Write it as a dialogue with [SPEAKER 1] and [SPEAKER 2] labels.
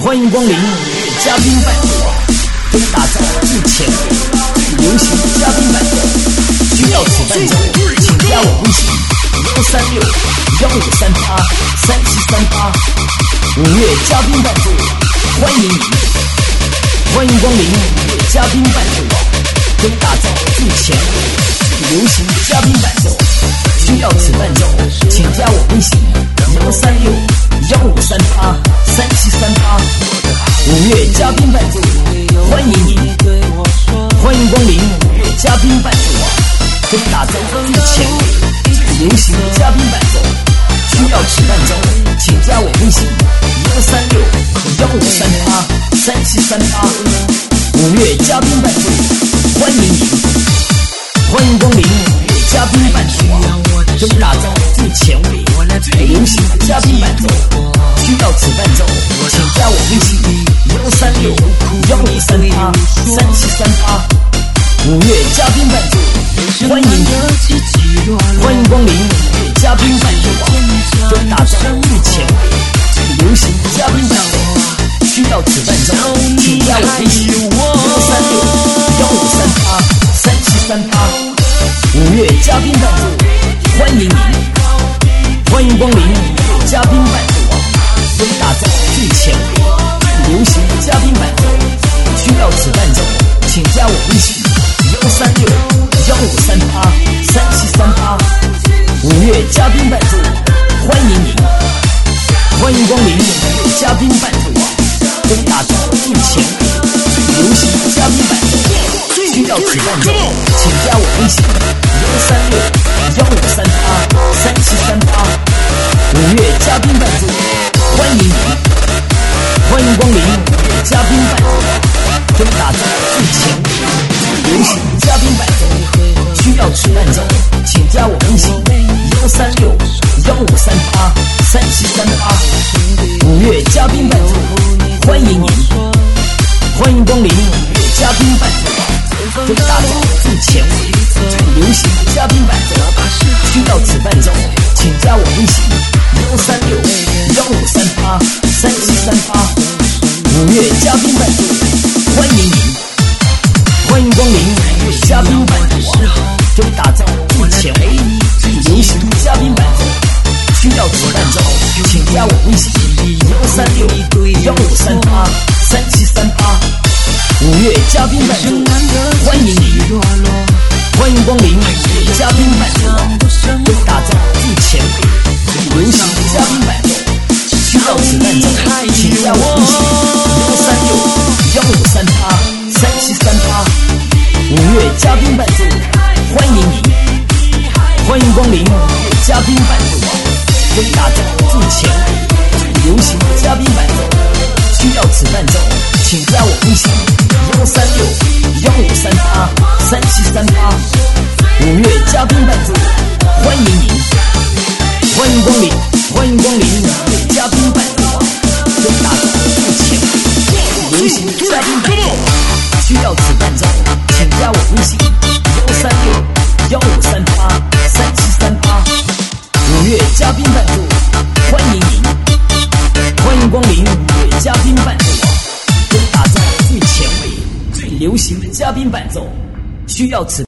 [SPEAKER 1] 欢迎光临嘉宾伴奏，跟打造最前卫流行嘉宾伴奏。需要此伴奏，请加我微信136-1538-3738。5月嘉宾伴奏，欢迎你！欢迎光临嘉宾伴奏，跟打造最前卫流行嘉宾伴奏。需要此伴奏，请加我微信136-1538-3738。5月嘉宾伴奏，欢迎你！欢迎光临嘉宾伴奏，跟打造最前卫流行嘉宾伴奏。需要此伴奏，请加我微信136-1538-3738。5月嘉宾伴奏，欢迎你！欢迎光临嘉宾伴奏，跟打造最前卫流行嘉宾伴奏。需要此伴奏，请加我微信136-1538-3738。5月嘉宾伴奏，欢迎你！欢迎光临嘉宾伴奏，跟打造最前卫流行嘉宾伴奏。需要此伴奏，请加我微信136-1538-3738。5月嘉宾伴奏，欢迎你！欢迎光临嘉宾伴奏，跟打造最前卫流行嘉宾伴奏。需要此伴奏，请加我微信136-1538-3738。5月嘉宾伴奏，欢迎你！欢迎光临嘉宾伴奏，跟打造最前卫流行嘉宾伴奏。需要此伴奏，请加我微信136-1538-3738。5月嘉宾伴奏，欢迎你！欢迎光临嘉宾伴奏，跟打造最前卫流行嘉宾伴奏。需要此伴奏，请加我微信136-1538-3738。5月嘉宾伴奏，欢迎你！欢迎光临嘉宾伴奏，跟打造最前卫流行嘉宾伴奏。需要此伴奏，请加我微信136-1538-3738。5月嘉宾伴奏，欢迎你！欢迎光临嘉宾伴奏，跟打造最前卫流行嘉宾伴奏。需要此伴奏，请加我微信136-1538-3738。5月嘉宾伴奏，欢迎你！欢迎光临嘉宾伴奏，跟打造最前卫流行嘉宾伴奏。需要此伴奏，请加我微信136-1538-3738。5月嘉宾伴奏，欢迎你！欢迎光临嘉宾伴奏，跟打造最前卫流行嘉宾伴奏。需要此伴奏，请加我微信136-1538-3738。5月嘉宾伴奏，欢迎你！欢迎光临嘉宾伴奏，跟打造最前卫流行嘉宾伴奏。需要此伴奏，请加我微信136-1538-3738。5月嘉宾伴奏，欢迎你！欢迎光临嘉宾伴奏，跟打造最前卫流行嘉宾伴奏。需要此